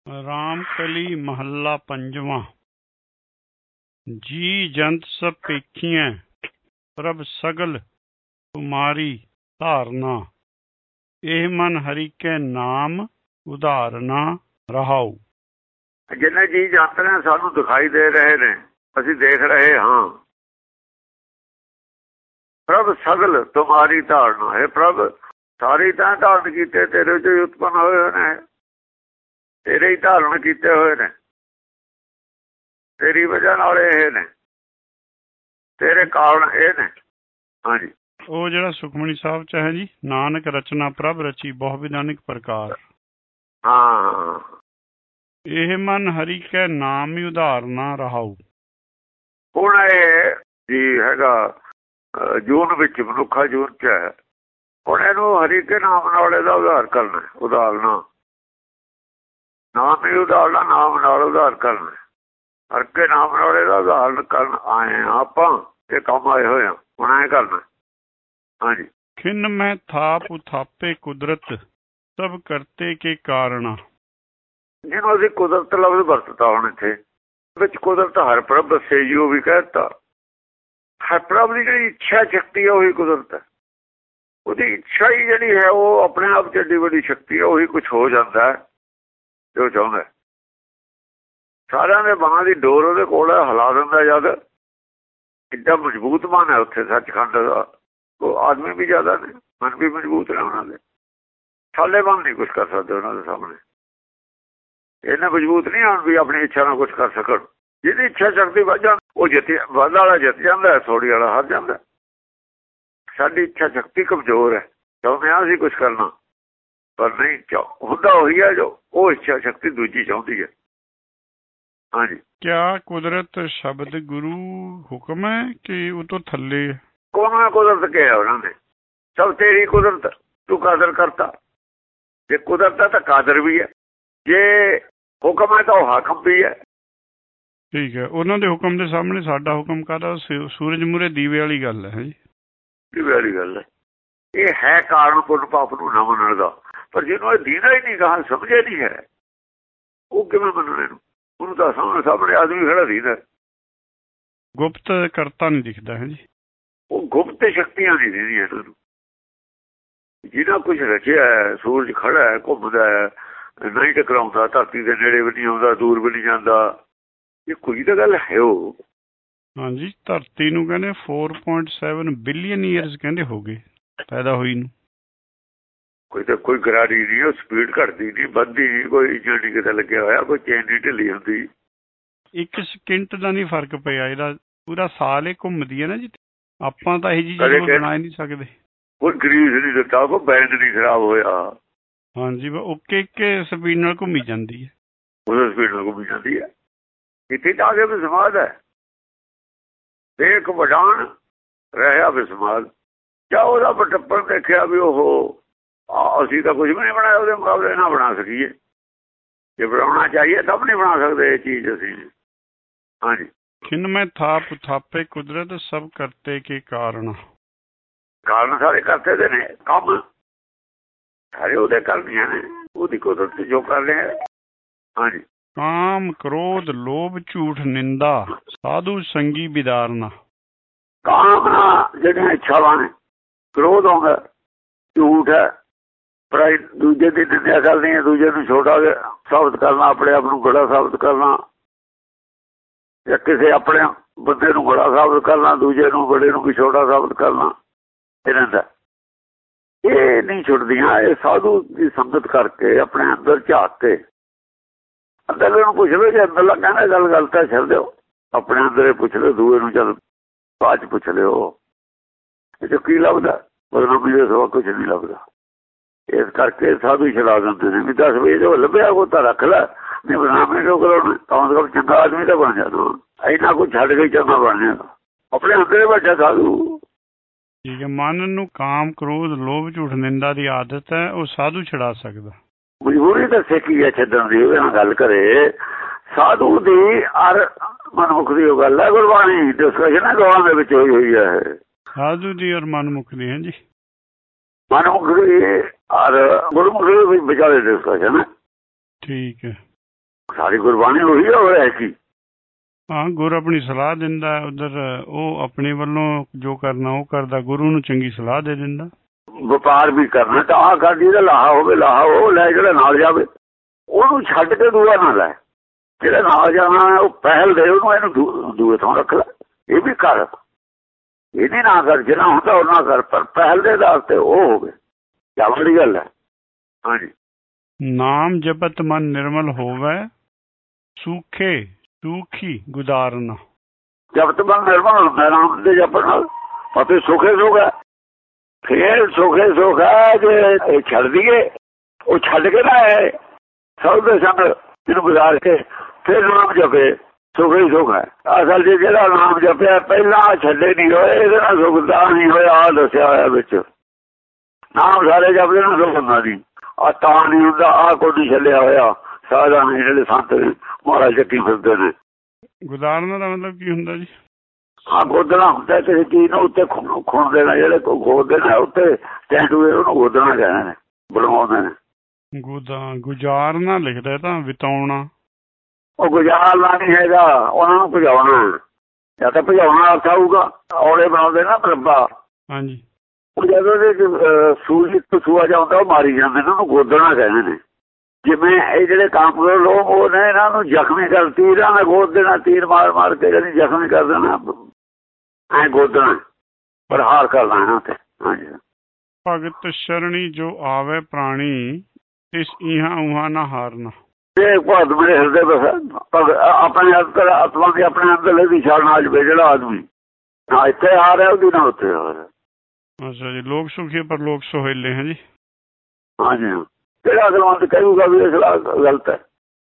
ਰਾਮਕਲੀ ਮਹੱਲਾ ਪੰਜਵਾਂ। ਜੀ ਜੰਤ ਸਭ ਪੇਖੀਆਂ ਪ੍ਰਭ ਸਗਲ ਤੁਮਾਰੀ ਧਾਰਨਾ, ਇਹ ਮਨ ਹਰੀ ਕੇ ਨਾਮ ਉਧਾਰਨਾ ਰਹਾਉ। ਜਿੰਨੇ ਜੀ ਜੰਤ ਨੇ ਸਾਨੂੰ ਦਿਖਾਈ ਦੇ ਰਹੇ ਨੇ, ਅਸੀਂ ਦੇਖ ਰਹੇ ਹਾਂ। ਪ੍ਰਭ ਸਗਲ ਤੁਮਾਰੀ ਧਾਰਨਾ, ਹੈ ਪ੍ਰਭ ਸਾਰੇ ਤਾਂ ਧਾਰਨ ਕੀਤੇ ਤੇਰੇ ਚ ਉਤਪੰਨ ਹੋਏ ਨੇ, ਤੇਰੇ ਹੀ ਧਾਰਨ ਕੀਤੇ ਹੋਏ ਨੇ, ਤੇਰੀ ਵਜ੍ਹਾ ਨਾਲ ਇਹ ਨੇ, ਤੇਰੇ ਕਾਰਨ ਇਹ ਨੇ। ਹਾਂਜੀ, ਉਹ ਜਿਹੜਾ ਸੁਖਮਨੀ ਸਾਹਿਬ ਚ ਹੈ ਜੀ, ਨਾਨਕ ਰਚਨਾ ਪ੍ਰਭ ਰਚੀ ਬਹੁ ਵਿਧਾਨਿਕ ਪ੍ਰਕਾਰ। ਹਾਂ, ਇਹ ਮਨ ਹਰੀ ਕੈ ਨਾਮ ਹੀ ਉਧਾਰਨਾ ਰਹਾਉ। ਹੁਣ ਇਹ ਜੀ ਹੈਗਾ ਜੂਨ ਵਿੱਚ, ਮਨੁੱਖਾ ਜੂਨ ਚ ਹੈ। ਹੁਣ ਇਹਨੂੰ ਹਰੀ ਕੇ ਨਾਮ ਨਾਲ ਇਹਦਾ ਉਧਾਰ ਕਰਨਾ, ਉਧਾਰਨਾ ਨਾਮ ਹੀ ਉਧਾਰਨਾ, ਨਾਮ ਨਾਲ ਉਧਾਰ ਕਰਨਾ, ਹਰ ਕੇ ਨਾਮ ਨਾਲ ਇਹਦਾ ਉਧਾਰਨ ਕਰਨ ਆਏ ਹਾਂ ਆਪਾਂ, ਇਹ ਕੰਮ ਆਏ ਹੋਏ ਆ, ਹੁਣ ਐਂ ਕਰਨਾ। ਹਾਂਜੀ, ਖਿਨ ਮੈਂ ਥਾਪ ਉਥਾਪੇ ਕੁਦਰਤ ਸਭ ਕਰਤੇ ਕੇ ਕਾਰਣਾ। ਜਿਹਨੂੰ ਅਸੀਂ ਕੁਦਰਤ ਲਫ਼ਜ਼ ਵਰਤਤਾ ਹੁਣ ਇੱਥੇ ਵਿੱਚ, ਕੁਦਰਤ ਹਰ ਪ੍ਰਭ ਦੱਸੇ ਜੀ, ਉਹ ਵੀ ਕਹਿ ਦਿੱਤਾ। ਹਰ ਪ੍ਰਭ ਦੀ ਜਿਹੜੀ ਇੱਛਾ ਸ਼ਕਤੀ ਹੈ ਉਹੀ ਕੁਦਰਤ ਹੈ। ਉਹਦੀ ਇੱਛਾ ਹੀ ਜਿਹੜੀ ਹੈ ਉਹ ਆਪਣੇ ਆਪ ਚ ਏਡੀ ਵੱਡੀ ਸ਼ਕਤੀ ਹੈ, ਉਹੀ ਕੁਛ ਹੋ ਜਾਂਦਾ ਹੈ ਜੋ ਚਾਹੁੰਦਾ। ਸਾਰਿਆਂ ਦੇ ਬਾਹਾਂ ਦੀ ਡੋਰ ਉਹਦੇ ਕੋਲ ਹੈ, ਹਿਲਾ ਦਿੰਦਾ ਜਦ। ਇੱਡਾ ਮਜ਼ਬੂਤ ਮਨ ਹੈ ਉੱਥੇ ਸੱਚਖੰਡ ਦਾ। ਉਹ ਆਦਮੀ ਵੀ ਜ਼ਿਆਦਾ ਨੇ, ਮਨ ਵੀ ਮਜ਼ਬੂਤ ਨੇ ਉਹਨਾਂ ਦੇ। ਸਾਲੇ ਮਨ ਨਹੀਂ ਕੁਛ ਕਰ ਸਕਦੇ ਉਹਨਾਂ ਦੇ ਸਾਹਮਣੇ। ਇਹਨੇ ਮਜ਼ਬੂਤ ਨਹੀਂ ਹੋਣ ਵੀ ਆਪਣੀ ਇੱਛਾ ਨਾਲ ਕੁਛ ਕਰ ਸਕਣ। ਜਿਹਦੀ ਇੱਛਾ ਸ਼ਕਤੀ ਵੱਧ ਜਾਂਦੀ ਉਹ ਵੱਧ ਵਾਲਾ ਜਿੱਤ ਜਾਂਦਾ, ਥੋੜੀ ਵਾਲਾ ਹਾਰ ਜਾਂਦਾ। ਸਾਡੀ ਇੱਛਾ ਸ਼ਕਤੀ ਕਮਜ਼ੋਰ ਹੈ, ਚਾਹੁੰਦੇ ਹਾਂ ਅਸੀਂ ਕੁਛ ਕਰਨਾ, ਪਰ ਨਹੀਂ ਹੁੰਦਾ ਉਹੀ ਹੈ ਜੋ ਉਹ ਇੱਛਾ ਸ਼ਕਤੀ ਦੂਜੀ ਚਾਹੁੰਦੀ ਹੈ। ਹਾਂਜੀ, ਕਿਆ ਕੁਦਰਤ ਸ਼ਬਦ ਗੁਰੂ ਹੁਕਮ ਹੈ ਕਿ ਉਹ ਤੋਂ ਥੱਲੇ? ਉਹਨਾਂ ਕੁਦਰਤ ਕਿਹਾ ਉਹਨਾਂ ਨੇ, ਸਭ ਤੇਰੀ ਕੁਦਰਤ, ਤੂੰ ਕਾਦਰ ਕਰਤਾ। ਜੇ ਕੁਦਰਤ ਹੈ ਤਾਂ ਕਾਦਰ ਵੀ ਹੈ, ਜੇ ਹੁਕਮ ਹੈ ਤਾਂ ਉਹ ਹਾਕਮ ਵੀ ਹੈ। ਠੀਕ ਹੈ, ਉਹਨਾਂ ਦੇ ਹੁਕਮ ਦੇ ਸਾਹਮਣੇ ਸਾਡਾ ਹੁਕਮ ਕਾਹਦਾ? ਸੂਰਜ ਮੂਹਰੇ ਦੀਵੇ ਵਾਲੀ ਗੱਲ ਹੈ ਜੀ, ਦੀਵੇ ਵਾਲੀ ਗੱਲ ਹੈ। ਇਹ ਹੈ ਕਾਰਨ ਪੁੰਨ ਪਾਪ ਨੂੰ ਨਾ ਮੰਨਣ ਦਾ, ਪਰ ਜਿਹਨੂੰ ਇਹ ਦੀਦਾ ਹੀ ਨਹੀਂ, ਕਹਾਂ ਸਮਝਿਆ ਨਹੀਂ ਹੈ, ਉਹ ਕਿਵੇਂ ਮੰਨਣੇ ਨੂੰ? ਉਹਨੂੰ ਤਾਂ ਸਾਹਮਣੇ ਆਦਮੀ ਖੜਾ ਦੀਦਾ। ਗੁਪਤ ਕਰਤਾ ਨਹੀਂ ਦਿਖਦਾ ਹੈ ਜੀ, ਉਹ ਗੁਪਤ ਸ਼ਕਤੀਆਂ ਨਹੀਂ ਦਿੰਦੀਆਂ ਇਹਨਾਂ ਨੂੰ। ਜਿਹਨਾਂ ਕੁਛ ਰਚਿਆ ਹੈ, ਸੂਰਜ ਖੜਾ ਹੈ, ਘੁੰਮਦਾ ਹੈ, ਨਹੀਂ ਟਕਰਾਉਂਦਾ, ਧਰਤੀ ਦੇ ਨੇੜੇ ਵੀ ਨਹੀਂ ਆਉਂਦਾ, ਦੂਰ ਵੀ ਨਹੀਂ ਜਾਂਦਾ, ਇਹ ਕੋਈ ਤਾਂ ਗੱਲ ਹੈ ਉਹ। ਹਾਂਜੀ, ਧਰਤੀ ਨੂੰ ਕਹਿੰਦੇ 4.7 ਬਿਲੀਅਨ ਈਅਰਸ ਕਹਿੰਦੇ ਹੋ ਗਏ ਪੈਦਾ ਹੋਈ ਨੂੰ। ਕੋਈ ਤਾਂ ਕੋਈ ਗਰਾਰੀ ਨਹੀਂ, ਉਹ ਸਪੀਡ ਘਟਦੀ ਨਹੀਂ, ਵੱਧਦੀ ਨਹੀਂ, ਕੋਈ ਇੰਜਣ ਨਹੀਂ ਕਿਤੇ ਲੱਗਿਆ ਹੋਇਆ, ਕੋਈ ਚੇਨ ਨਹੀਂ ਢਿੱਲੀ ਹੁੰਦੀ। ਇੱਕ ਸਕਿੰਟ ਦਾ ਨਹੀਂ ਫਰਕ ਪਿਆ, ਇਹਦਾ ਪੂਰਾ ਸਾਲ ਹੀ ਘੁੰਮਦੀ ਹੈ ਨਾ ਜੀ। ਆਪਾਂ ਤਾਂ ਇਹ ਜੀ ਚੀਜ਼ ਬਣਾ ਹੀ ਨਹੀਂ ਸਕਦੇ। ਕੋਈ ਗਰੀਸ ਨਹੀਂ ਦਿੱਤਾ, ਕੋਈ ਬੈਂਡ ਨਹੀਂ ਖਰਾਬ ਹੋਇਆ। ਹਾਂਜੀ, ਓਕੇ ਸਪੀਡ ਨਾਲ ਘੁੰਮੀ ਜਾਂਦੀ ਹੈ, ਉਹਦੇ ਸਪੀਡ ਨਾਲ ਘੁੰਮੀ ਜਾਂਦੀ ਹੈ। ਇੱਥੇ ਤਾਂ ਆ ਕੇ ਵਿਸਮਾਦ ਹੈ, ਦੇਖ ਵਡਾਣ ਰਿਹਾ ਵਿਸਮਾਦ। ਜਾਂ ਉਹਦਾ ਪਟੱਪਣ ਦੇਖਿਆ ਵੀ ਉਹ ਅਸੀਂ ਤਾਂ ਕੁਝ ਵੀ ਨਹੀਂ ਬਣਾਇਆ, ਉਹਦੇ ਮੁਕਾਬਲੇ ਨਾ ਬਣਾ ਸਕੀਏ। ਜੇ ਬਣਾਉਣਾ ਚਾਹੀਏ ਤਾਂ ਨਹੀਂ ਬਣਾ ਸਕਦੇ ਇਹ ਚੀਜ਼ ਅਸੀਂ। ਹਾਂਜੀ, ਖਿਨ ਮੈਂ ਥਾਪ ਥਾਪੇ ਕੁਦਰਤ ਸਭ ਕਰਤੇ ਕੇ ਕਾਰਨ। ਕਾਰਨ ਸਾਰੇ ਕਰਤੇ ਦੇ ਨੇ, ਕੰਮ ਸਾਰੇ ਉਹਦੇ ਕਰਨੀਆਂ ਨੇ, ਉਹਦੀ ਕੁਦਰਤ ਜੋ ਕਰ ਰਿਹਾ। ਹਾਂਜੀ, ਕਾਮ ਕ੍ਰੋਧ ਲੋਭ ਝੂਠ ਨਿੰਦਾ ਸਾਧੂ ਸੰਗੀ ਵਿਦਾਰਨਾ। ਕਾਮਨਾ ਜਿਹੜੀਆਂ ਇੱਛਾਵਾਂ ਨੇ, ਕ੍ਰੋਧ ਆਉਂਦਾ, ਝੂਠ ਹੈ, ਪਰ ਦੂਜੇ ਦੀ ਨਿੰਦਿਆ ਕਰਨੀ ਹੈ, ਦੂਜੇ ਨੂੰ ਛੋਟਾ ਸਾਬਤ ਕਰਨਾ, ਆਪਣੇ ਆਪ ਨੂੰ ਬੜਾ ਸਾਬਤ ਕਰਨਾ, ਜਾਂ ਕਿਸੇ ਆਪਣੇ ਬੰਦੇ ਨੂੰ ਬੜਾ ਸਾਬਤ ਕਰਨਾ, ਦੂਜੇ ਨੂੰ ਬੜੇ ਨੂੰ ਵੀ ਛੋਟਾ ਸਾਬਤ ਕਰਨਾ। ਇਹਨਾਂ ਦਾ ਇਹ ਨਹੀਂ ਛੁੱਟਦੀਆਂ। ਇਹ ਸਾਧੂ ਦੀ ਸੰਗਤ ਕਰਕੇ ਆਪਣੇ ਅੰਦਰ ਝਾਕ ਕੇ ਅੰਦਰ ਨੂੰ ਪੁੱਛ ਲਓ। ਜੇ ਅੰਦਰਲਾ ਕਹਿੰਦਾ ਗੱਲ ਗਲਤ ਹੈ ਛੱਡ ਦਿਓ, ਆਪਣੇ ਅੰਦਰ ਪੁੱਛ ਲਓ, ਦੂਏ ਨੂੰ ਚੱਲ ਬਾਅਦ ਚ ਪੁੱਛ ਲਿਓ। ਇਹ ਚ ਕੀ ਲੱਭਦਾ? ਬਦਨਾਮੀ ਦੇ ਸਵਾ ਕੁਛ ਨਹੀਂ ਲੱਭਦਾ। ਇਸ ਕਰਕੇ ਸਾਧੂ ਛਡਾ ਦਿੰਦੇ ਨੇ ਵੀ 10 ਵਜੇ ਜੋ ਲੱਭਿਆ ਉਹ ਤਾਂ ਰੱਖ ਲੈ, ਨਹੀਂ ਬਦਨਾਮੀ ਕਿਉਂ ਕਰਾਉਣਾ? ਕਮ ਸੇ ਕਮ ਚੰਗਾ ਆਦਮੀ ਤਾਂ ਬਣ ਜਾਣਾ। ਇੰਨਾ ਕੁਛ ਛੱਡ ਕੇ ਚੰਗਾ ਬਣ ਜਾਣਾ, ਆਪਣੇ ਅੰਦਰ ਬੈਠਾ ਸਾਧੂ। ਠੀਕ ਹੈ, ਮਨ ਨੂੰ ਕਾਮ ਕ੍ਰੋਧ ਲੋਭ ਝੂਠ ਨਿੰਦਾ ਦੀ ਆਦਤ ਹੈ, ਉਹ ਸਾਧੂ ਛਡਾ ਸਕਦਾ। ਮਜਬੂਰੀ ਦੱਸੇ ਕੀ ਹੈ ਛੱਡਣ ਦੀ, ਉਹਦੇ ਨਾਲ ਗੱਲ ਕਰੇ। ਸਾਧੂ ਦੀ ਅਰ ਮਨਮੁਖ ਦੀ ਉਹ ਗੱਲ ਹੈ, ਗੁਰਬਾਣੀ ਡਿਸਕਸ਼ਨ ਹੈ ਦੋਵਾਂ ਦੇ ਵਿੱਚ ਹੋਈ ਹੋਈ ਹੈ। ਸਾਧੂ ਦੀ ਔਰ ਮਨਮੁਖ ਦੀ ਹੈ ਜੀ, ਮਨਮੁਖ ਦੀ ਔਰ ਗੁਰਮੁਖ ਦੀ ਵਿਚਾਲੇ ਡਿਸਕਸ਼ਨ ਹੈ। ਠੀਕ ਹੈ। ਸਾਰੀ ਗੁਰਬਾਣੀ ਉਹੀ ਹੋਇਆ ਕੀ। ਹਾਂ, ਗੁਰੂ ਆਪਣੀ ਸਲਾਹ ਦਿੰਦਾ, ਉਧਰ ਉਹ ਆਪਣੇ ਵੱਲੋਂ ਜੋ ਕਰਨਾ ਉਹ ਕਰਦਾ, ਗੁਰੂ ਨੂੰ ਚੰਗੀ ਸਲਾਹ ਦੇ ਦਿੰਦਾ। ਵਪਾਰ ਵੀ ਕਰਨਾ ਤਾਂ ਆਹ ਕਰ, ਜਿਹਦਾ ਲਾਹਾ ਹੋਵੇ ਲਾਹਾ ਉਹ ਲੈ, ਜਿਹੜਾ ਨਾਲ ਜਾਵੇ ਉਹਨੂੰ ਛੱਡ ਕੇ ਦੂਆ ਨਾ ਲੈ। ਜਿਹੜਾ ਨਾਲ ਜਾਣਾ ਉਹ ਪਹਿਲ ਦੇ ਉਹਨੂੰ, ਇਹਨੂੰ ਦੂਏ ਤੋਂ ਰੱਖ ਲੈ। ਇਹ ਵੀ ਕਰ, ਇਹ ਨਹੀਂ ਨਾ ਕਰ, ਜਿੰਨਾ ਹੁੰਦਾ ਉਹਨਾਂ ਕਰ, ਪਰ ਪਹਿਲ ਦੇ ਆਧਾਰ ਤੇ ਉਹ ਹੋਵੇ। ਕਿਆ ਬੜੀ ਗੱਲ ਹੈ। ਹਾਂਜੀ, ਨਾਮ ਜਪਤ ਮਨ ਨਿਰਮਲ ਹੋਵੇ, ਸੂਖੇ ਸੂਖੀ ਗੁਜ਼ਾਰਨਾ। ਜਪਤ ਮਨ ਨਿਰਮਲ ਹੁੰਦਾ ਨਾਮ ਦੇ ਜਪਣ ਨਾਲ, ਅਤੇ ਸੁਖੇ ਸੁਖ ਹੈ। ਫੇਰ ਸੁਖੇ ਸੁਖ ਹੈ ਜੇ ਇਹ ਛੱਡ ਦਈਏ, ਉਹ ਛੱਡ ਕੇ ਨਾ ਹੈ ਸਭ ਦੇ ਸੰਗ ਇਹਨੂੰ ਗੁਜ਼ਾਰ ਕੇ ਫਿਰ ਨਾਮ ਜਪੇ, ਸੁਖ ਹੀ ਸੁਖ ਹੈ। ਅਸਲ ਚ ਜਿਹੜਾ ਨਾਮ ਜਪਿਆ ਪਹਿਲਾਂ ਛੱਡੇ ਨਹੀਂ ਹੋਏ, ਇਹਦੇ ਨਾਲ ਸੁਖ ਦਾ ਨਹੀਂ ਹੋਇਆ। ਆਹ ਦੱਸਿਆ ਹੋਇਆ ਵਿੱਚ, ਨਾਮ ਸਾਰੇ ਜਪਦੇ ਨਾ ਸੁਖ ਹੁੰਦਾ ਨਹੀਂ। ਆਹ ਤਾਂ ਨਹੀਂ ਹੁੰਦਾ, ਆਹ ਕੋਈ ਨਹੀਂ ਛੱਡਿਆ ਹੋਇਆ। ਸਾਰਾ ਨਹੀਂ ਜਿਹੜੇ ਸੰਤ ਨੇ ਮਹਾਰਾਜ ਚੱਕੀ ਫਿਰਦੇ ਨੇ। ਗੁਜ਼ਾਰਨਾ ਦਾ ਮਤਲਬ ਕੀ ਹੁੰਦਾ ਜੀ? ਹਾਂ, ਗੋਦਣਾ ਹੁੰਦਾ ਕਿਸੇ ਚੀਜ਼ ਨੂੰ ਉੱਤੇ ਖੁਣ ਦੇਣਾ। ਜਿਹੜੇ ਗੋਦਦੇ ਨੇ ਉੱਤੇ ਟੈਂਟੂਏ ਉਹਨੂੰ ਗੋਦਣਾ ਕਹਿੰਦੇ ਨੇ, ਬਣਾਉਂਦੇ ਨੇ। ਗੁਜ਼ਾਰਨਾ ਲਿਖਦਾ ਤਾਂ ਬਿਤਾਉਣਾ। ਉਹ ਗੁਜ਼ਾਰਨਾ ਨਹੀਂ ਹੈਗਾ, ਉਹਨਾਂ ਨੂੰ ਭਜਾਉਣਾ। ਜਾਂ ਤਾਂ ਭਜਾਉਣਾ ਅਰਥ ਆਊਗਾ, ਔਲੇ ਬਣਾਉਂਦੇ ਨਾ ਮਰੱਬਾ। ਹਾਂਜੀ, ਉਹ ਜਦੋਂ ਦੇ ਸੂਈ ਸੂਆ ਜਾਂਦਾ ਉਹ ਮਾਰੀ ਜਾਂਦੇ ਨੇ, ਉਹਨੂੰ ਗੋਦਣਾ ਕਹਿੰਦੇ ਨੇ। ਜਿਵੇਂ ਇਹ ਜਿਹੜੇ ਕਾਮਪੁਰ ਲੋਕ ਉਹ ਨੇ, ਇਹਨਾਂ ਨੂੰ ਜ਼ਖਮੀ ਕਰ, ਤੀਰਾਂ ਨਾਲ ਗੋਦ ਦੇਣਾ, ਤੀਰ ਮਾਰ ਮਾਰ ਕੇ ਜਿਹੜੀ ਜ਼ਖਮੀ ਕਰ ਦੇਣਾ, ਐਂ ਗੋਦਣਾ, ਪ੍ਰਹਾਰ ਕਰਨਾ ਇਹਨਾਂ ਤੇ। ਹਾਂਜੀ, ਭਗਤ ਸ਼ਰਣੀ ਜੋ ਆਵੇ ਪ੍ਰਾਣੀ, ਇਸ ਇਹਾਂ ਉਹਾਂ ਨਾ ਹਾਰਨਾ। ਇਹ ਭਗਤ ਮੇਰੇ ਹਿਰਦੇ ਬਸ ਆਪਣੇ ਅੰਦਰ ਆਤਮਾ ਦੀ, ਆਪਣੇ ਅੰਦਰ ਦੀ ਛਾਲ ਆ ਜਾਵੇ। ਜਿਹੜਾ ਆਦਮੀ ਨਾ ਇੱਥੇ ਆ ਰਿਹਾ ਉਹਦੀ ਨਾ ਉੱਥੇ ਆ ਰਿਹਾ। ਅੱਛਾ ਜੀ, ਲੋਕ ਸੁਖੀ ਪਰ ਲੋਕ ਸੁਹੇਲੇ ਹੈ ਜੀ। ਹਾਂਜੀ, ਕਿਹੜਾ ਅਕਲਮੰਦ ਕਹੂਗਾ ਵੀ ਇਸ ਗਲਤ ਹੈ।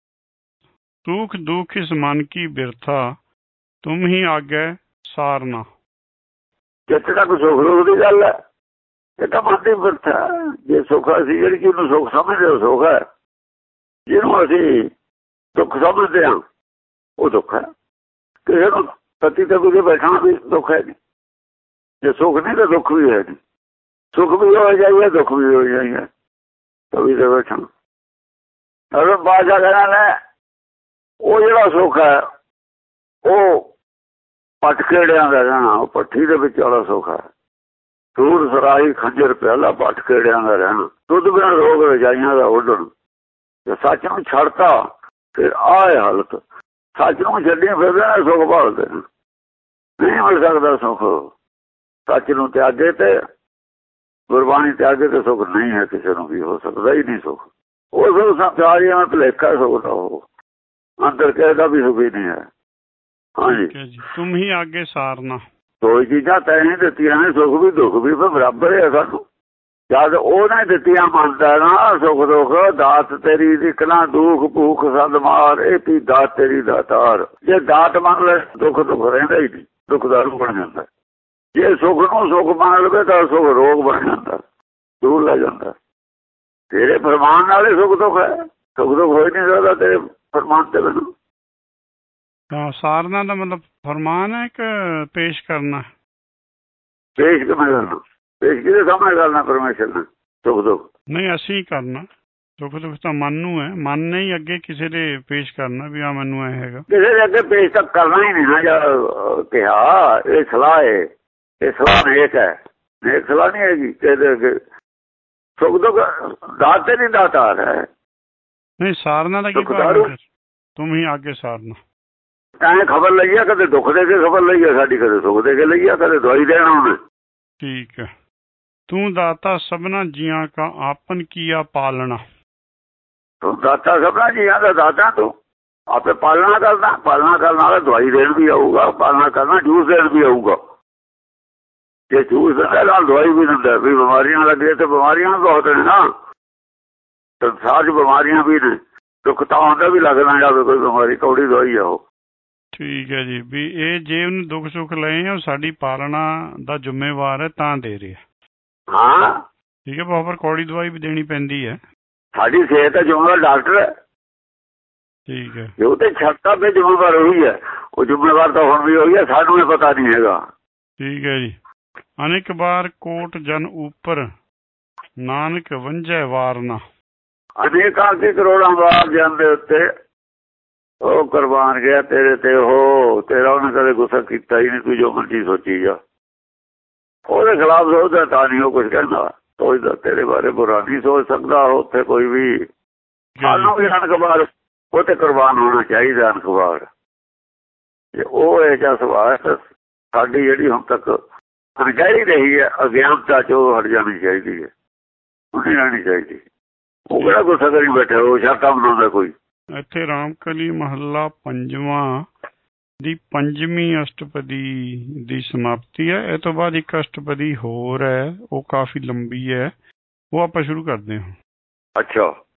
ਸੁਖ ਦੁਖ ਇਸ ਮਨ ਕੀ ਬਿਰਥਾ, ਤੁਮ ਹੀ ਆਗੇ ਸਾਰਨਾ। ਜਿੱਥੇ ਤੱਕ ਸੁਖ ਦੁਖ ਦੀ ਗੱਲ ਹੈ, ਇਹ ਤਾਂ ਮਨ ਦੀ ਬਿਰਥਾ। ਜੇ ਸੁੱਖ ਅਸੀਂ ਜਿਹੜੀ ਚੀਜ਼ ਨੂੰ ਸੁੱਖ ਸਮਝਦੇ ਉਹ ਸੁੱਖ ਹੈ, ਜਿਹਨੂੰ ਅਸੀਂ ਦੁੱਖ ਸਮਝਦੇ ਹਾਂ ਉਹ ਦੁੱਖ ਹੈ। ਕਿਸੇ ਨੂੰ ਪਤੀ ਤੇ ਕੁਝ ਬੈਠਣਾ ਵੀ ਦੁੱਖ ਹੈ ਨਹੀਂ। ਜੇ ਸੁੱਖ ਨਹੀਂ ਤਾਂ ਦੁੱਖ ਵੀ ਹੈ ਨਹੀਂ। ਸੁੱਖ ਵੀ ਹੋ ਜਾਈਏ, ਦੁੱਖ ਵੀ ਹੋ ਜਾਈਏ, ਕਵੀ ਦੇ ਬੈਠਣ। ਅਗਰ ਬਾਦਸ਼ਾਹ ਕਹਿਣਾ ਲੈ, ਉਹ ਜਿਹੜਾ ਸੁੱਖ ਹੈ ਉਹ ਪਟਕੇੜਿਆਂ ਦਾ ਰਹਿਣਾ, ਉਹ ਭੱਠੀ ਦੇ ਵਿੱਚ ਵਾਲਾ ਸੁੱਖ ਹੈ। ਸੂਰ ਸਰਾਈ ਖੰਜਰ ਪਿਆਲਾ, ਪਟਕੇੜਿਆਂ ਦਾ ਰਹਿਣਾ। ਦੁੱਧ ਬਿਨਾਂ ਰੋਗ ਰਜਾਈਆਂ ਦਾ ਉੱਡਣ। ਜੇ ਸੱਚ ਨੂੰ ਛੱਡਤਾ ਫਿਰ ਆਹ ਹਾਲਤ। ਸੱਚ ਨੂੰ ਛੱਡੀਆਂ ਫਿਰਦੇ ਨੇ, ਸੁੱਖ ਭਾਲਦੇ ਨੇ। ਨਹੀਂ ਮਿਲ ਸਕਦਾ ਸੁੱਖ। ਸੱਚ ਨੂੰ ਤਿਆਗੇ ਤੇ ਗੁਰਬਾਣੀ ਤਿਆਗੇ ਤੇ ਸੁੱਖ ਨਹੀਂ ਹੈ ਕਿਸੇ ਨੂੰ ਵੀ, ਹੋ ਸਕਦਾ ਹੀ ਨਹੀਂ ਸੁੱਖ। ਉਹ ਸੁੱਖ ਸੰਸਾਰੀਆਂ ਭੁਲੇਖਾ ਸੁੱਖ ਦਾ, ਉਹ ਅੰਦਰ ਕਿਸੇ ਦਾ ਵੀ ਸੁੱਖ ਹੀ ਨਹੀਂ ਹੈ। ਹਾਂਜੀ, ਤੁਮ ਹੀ ਆਗੇ ਸਾਰਨਾ। ਦੋ ਚੀਜ਼ਾਂ ਤੈਂ ਹੀ ਦਿੱਤੀਆਂ ਨੇ, ਸੁੱਖ ਵੀ ਦੁੱਖ ਵੀ ਬਰਾਬਰ ਹੈ ਸਾਨੂੰ। ਜਦ ਉਹਨੇ ਦਿੱਤੀਆਂ ਮੰਨਦਾ ਨਾ, ਸੁੱਖ ਦੁੱਖ ਦਾਤ ਤੇਰੀ ਦਿਖਣਾ, ਦੁੱਖ ਭੂਖ ਸਦ ਮਾਰ, ਇਹ ਤੀ ਦਾਤ ਤੇਰੀ ਦਾਤਾਰ। ਜੇ ਦਾਤ ਮੰਨ ਲੈ ਦੁੱਖ ਦੁੱਖ ਰਹਿੰਦਾ ਹੀ ਨਹੀਂ, ਦੁੱਖ ਦਾ ਰੂਪ ਬਣ ਜਾਂਦਾ। ਜੇ ਸੁੱਖ ਨੂੰ ਸੁੱਖ ਮੰਨ ਲਵੇ ਤਾਂ ਸੁੱਖ ਰੋਗ ਬਣ ਜਾਂਦਾ, ਦੂਰ ਲੈ ਜਾਂਦਾ। ਤੇਰੇ ਫਰਮਾਨ ਨਾਲ ਹੀ ਸੁੱਖ ਦੁੱਖ ਹੈ। ਸੁੱਖ ਦੁੱਖ ਹੋ ਹੀ ਨਹੀਂ ਸਕਦਾ ਤੇਰੇ ਫਰਮਾਨ ਤੇ ਬਿਨਾਂ। ਤਾਂ ਸਾਰਨਾ ਦਾ ਮਤਲਬ ਫਰਮਾਨ ਹੈ ਕਿ ਪੇਸ਼ ਕਰਨਾ? ਪੇਸ਼ ਕਿਵੇਂ ਕਰਨਾ? ਪੇਸ਼ ਕਿਹਦੇ ਸਾਹਮਣੇ ਕਰਨਾ? ਪਰਮੇਸ਼ਰ ਨੇ ਸੁੱਖ ਦੁੱਖ ਨਹੀਂ, ਅਸੀਂ ਕਰਨਾ। ਸੁੱਖ ਦੁੱਖ ਤਾਂ ਮਨ ਨੂੰ ਹੈ, ਮਨ ਨੇ ਹੀ ਅੱਗੇ ਕਿਸੇ ਦੇ ਪੇਸ਼ ਕਰਨਾ ਵੀ ਆ ਮੈਨੂੰ ਇਹ ਹੈਗਾ। ਕਿਸੇ ਦੇ ਅੱਗੇ ਪੇਸ਼ ਤਾਂ ਕਰਨਾ ਹੀ ਨਹੀਂ ਨਾ। ਜਾਂ ਕਿਹਾ ਇਹ ਸਲਾਹ ਹੈ, ਇਹ ਸਲਾਹ ਨੇਕ ਹੈ, ਨੇਕ ਸਲਾਹ ਨਹੀਂ ਹੈਗੀ। ਕਿਸੇ ਅੱਗੇ ਸੁੱਖ ਦੁੱਖ ਦਾਤੇ ਨਹੀਂ ਦਾਤਾਰ ਹੈ। ਨਹੀਂ, ਸਾਰਨਾ ਦਾ ਕੀ ਭਾਵ? ਤੁਮ ਹੀ ਆਗੇ ਸਾਰਨਾ। ਐਂ ਖਬਰ ਲਈ ਆ, ਕਦੇ ਦੁੱਖ ਦੇ ਕੇ ਖਬਰ ਲਈ ਆ ਸਾਡੀ, ਕਦੇ ਸੁੱਖ ਦੇ ਕੇ ਲਈ ਆ, ਕਦੇ ਦਵਾਈ ਦੇਣਾ ਉਹਨੇ। ਠੀਕ ਹੈ। ਤੂੰ ਦਾਤਾ ਸਭਨਾ ਜੀਆਂ ਕਾ ਆਪਨ ਕੀਆ ਪਾਲਣਾ। ਤੂੰ ਦਾਤਾ ਸਭਨਾ ਜੀਆਂ ਦਾ ਦਾਤਾ, ਤੂੰ ਆਪੇ ਪਾਲਣਾ ਕਰਦਾ। ਪਾਲਣਾ ਕਰਨ ਵਾਲਾ ਦਵਾਈ ਦੇਣ ਵੀ ਆਊਗਾ, ਪਾਲਣਾ ਕਰਨਾ ਜੂਸ ਦੇਣ ਵੀ ਆਊਗਾ। ਜੇ ਜੂਸ ਦਿੰਦਾ ਨਾਲ ਦਵਾਈ ਵੀ ਦਿੰਦਾ। ਵੀ ਬਿਮਾਰੀਆਂ ਲੱਗੇ ਤੇ ਬਿਮਾਰੀਆਂ ਬਹੁਤ ਨੇ ਨਾ, ਸੰਸਾਰ 'ਚ ਬਿਮਾਰੀਆਂ ਵੀ ਨੇ। ਦੁੱਖ ਤਾਂ ਹੁੰਦਾ ਵੀ ਲੱਗ ਨਾ ਜਾਵੇ ਕੋਈ ਬਿਮਾਰੀ, ਕੌੜੀ ਦਵਾਈ ਆ ਉਹ। ਠੀਕ ਹੈ ਜੀ। ਵੀ ਇਹ ਜੇ ਉਹਨੇ ਦੁੱਖ ਸੁੱਖ ਲਏ ਆ, ਉਹ ਸਾਡੀ ਪਾਲਣਾ ਦਾ ਜ਼ਿੰਮੇਵਾਰ ਹੈ ਤਾਂ ਦੇ ਰਿਹਾ। ਹਾਂ ਠੀਕ ਹੈ, ਬਹੁਤ ਕੌੜੀ ਦਵਾਈ ਵੀ ਦੇਣੀ ਪੈਂਦੀ ਹੈ। ਸਾਡੀ ਸਿਹਤ ਦਾ ਜ਼ਿੰਮੇਵਾਰ ਡਾਕਟਰ ਹੈ। ਠੀਕ ਹੈ, ਜੋ ਤੇ ਛੱਡਤਾ ਫਿਰ ਜ਼ਿੰਮੇਵਾਰ ਉਹੀ ਹੈ। ਉਹ ਜ਼ਿੰਮੇਵਾਰ ਤਾਂ ਹੁਣ ਵੀ ਉਹੀ ਹੈ, ਸਾਨੂੰ ਇਹ ਪਤਾ ਨਹੀਂ ਹੈਗਾ। ਠੀਕ ਹੈ ਜੀ। ਅਨੇਕ ਵਾਰ ਕੋਟ ਜਨ ਉੱਪਰ, ਨਾਨਕ ਵੰਝੈ ਵਾਰ ਨਾ। ਅਨੇਕਾਂ ਕੀ ਕਰੋੜਾਂ ਵਾਰ ਜਨ ਦੇ ਉੱਤੇ ਉਹ ਕੁਰਬਾਨ ਗਿਆ ਤੇਰੇ ਤੇ, ਉਹ ਤੇਰਾ ਉਹਨੇ ਕਦੇ ਗੁੱਸਾ ਕੀਤਾ ਹੀ ਨਹੀਂ, ਤੂੰ ਜੋ ਮਰਜ਼ੀ ਸੋਚੀ ਜਾ। ਉਹਦੇ ਖਿਲਾਫ ਸੋਚਦਾ ਤਾਂ ਨਹੀਂ ਉਹ ਕੁਛ ਕਹਿੰਦਾ, ਸੋਚਦਾ ਤੇਰੇ ਬਾਰੇ ਬੁਰਾ ਨਹੀਂ ਸੋਚ ਸਕਦਾ ਉੱਥੇ ਕੋਈ ਵੀ। ਸਾਨੂੰ ਵੀ ਅਨਕਬਾਰ ਉਹ ਤੇ ਕੁਰਬਾਨ ਹੋਣਾ ਚਾਹੀਦਾ, ਅਨਕਬਾਰ। ਜੇ ਉਹ ਇਹ ਜਿਹਾ ਸੁਭਾਅ ਸਾਡੀ ਜਿਹੜੀ ਹੁਣ ਤੱਕ ਅਣਗਹਿਲੀ ਰਹੀ ਹੈ, ਅਗਿਆਨਤਾ ਚ, ਉਹ ਹਟ ਜਾਣੀ ਚਾਹੀਦੀ ਹੈ, ਨਹੀਂ ਰਹਿਣੀ ਚਾਹੀਦੀ। ਉਹ ਕਿਹੜਾ ਗੁੱਸਾ ਕਰੀ ਬੈਠੇ, ਉਹ ਸ਼ਰਤਾਂ ਬਣਾਉਂਦਾ ਕੋਈ। ਇੱਥੇ ਰਾਮਕਲੀ ਮਹੱਲਾ ਪੰਜਵਾਂ ਦੀ 5ਵੀਂ ਅਸ਼ਟਪਦੀ ਦੀ ਸਮਾਪਤੀ ਹੈ। ਇਹ ਤੋਂ ਬਾਅਦ ਇੱਕ ਅਸ਼ਟਪਦੀ ਹੋਰ ਹੈ, ਉਹ ਕਾਫੀ ਲੰਬੀ ਹੈ, ਉਹ ਆਪਾਂ ਸ਼ੁਰੂ ਕਰਦੇ ਹਾਂ। ਅੱਛਾ।